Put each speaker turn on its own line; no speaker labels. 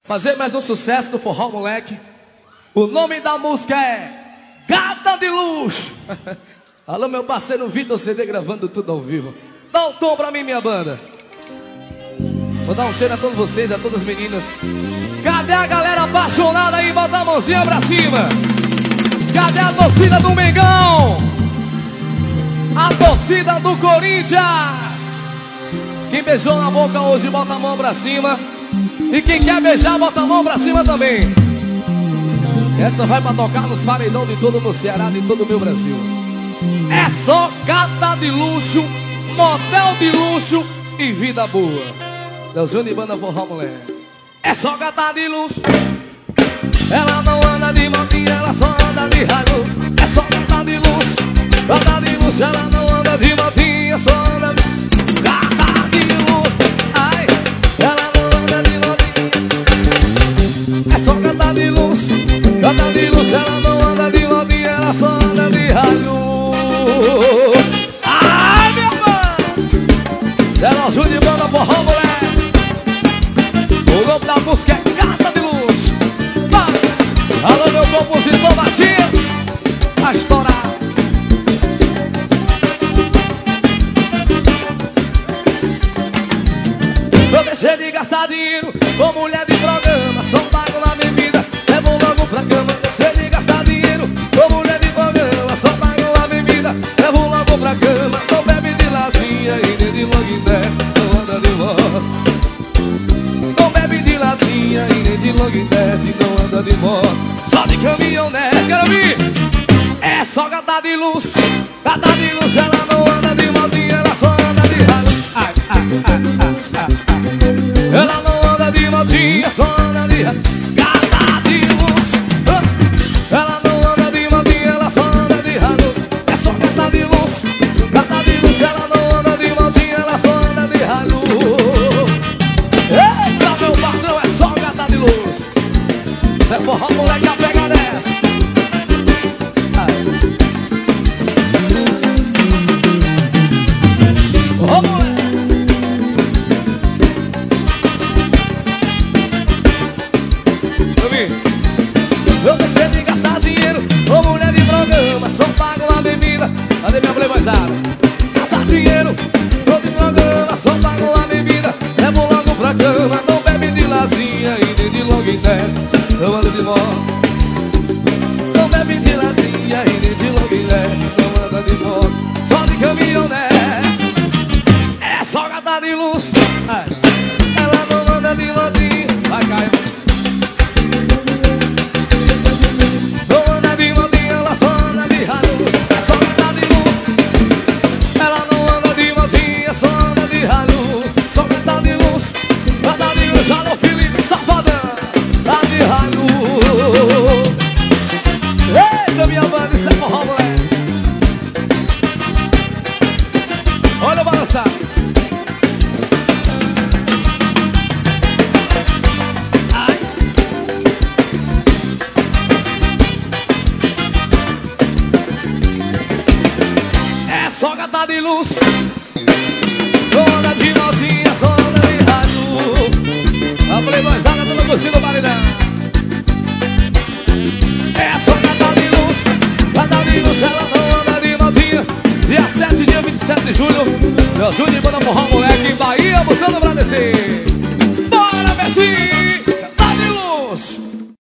fazer mais um sucesso do forró, moleque. O nome da música é Gata de Luxo. Alô, meu parceiro Vitor CD gravando tudo ao vivo. Dá um tom pra mim, minha banda. Vou dar um cheiro a todos vocês, a todas as meninas. Cadê a galera apaixonada aí? Bota a mãozinha pra cima. Cadê a torcida do Mengão? A torcida do Corinthians. Quem beijou na boca hoje, bota a mão pra cima. E quem quer beijar, bota a mão pra cima também. Essa vai pra tocar nos paredão de todo o meu Ceará, de todo o meu Brasil. É só gata de luxo, motel de luxo e vida boa. Leozinho de banda forró, moleque. É só gata de luxo. Ela não anda de motinha, ela só anda de raios. É só gata de luxo. Gata de luxo, ela não anda de motinha, só anda de... Gata de luxo. Ai, ela não anda de motinha. É só gata de luxo. Gata de luxo, ela não anda de motinha, ela só anda de raios. Ai, meu mano. Leozinho de banda forró, moleque. O nome da música é Gata de Luxo. Vai. Alô, meu compositor Matias. A estourar. Eu deixei de gastar dinheiro com mulher de programa. Só pago na bebida, levo logo pra cama. Deixei de gastar dinheiro com mulher de programa. Só pago na bebida, levo logo pra cama. Não bebe de lazinha e nem de longuiné. Não anda de moto. Não bebe de lazinha e nem de longuinete. Não anda de moto, só de caminhonete. Quero ouvir. É só gata de luz. Gata de luz, ela não anda de motinha, ela só anda de ralo. Ai, ai, ai, ai, ai, ai. Ela não anda de motinha, só anda de ralo. Gata de luz. Ela não anda de motinha, ela só anda de ralo. É só gata de luz. Gata de luz, ela não anda de motinha, ela só anda de ralo. Eita, meu patrão, é só gata de luz. Cê é forró, moleque, a pega dessa. Ô, moleque. Eu deixei de gastar dinheiro com mulher de programa. Só pago a bebida. Cadê minha playboyzada? Gastar dinheiro com de programa. Só pago a bebida, levo logo pra cama. Não bebe de lazinha e nem de longuinete. Não anda de moto. Não bebe de lazinha e nem de longuinete. Não anda de moto, só de caminhonete. É só gata de luz. Ela não anda de motinha. Vai, Caio. Não anda de motinha, ela só anda de ralo. É só gata de luz. Ela não anda de motinha, só anda de ralo. Só gata de luz. Gata de luz, alô Felipe Safadão. Tá de ralo. Eita, minha banda, isso é forró, moleque. Olha o balançar. Só gata de luz. Não anda de motinha, só anda de rádio. A playboyzada toda curtindo o bailão. É só gata de luz. Gata de luz, ela não anda de motinha. Dia 7, dia 27 de julho. Meu Júnior de banda forró, moleque, em Bahia, botando pra descer. Bora, Messi! Gata de luz.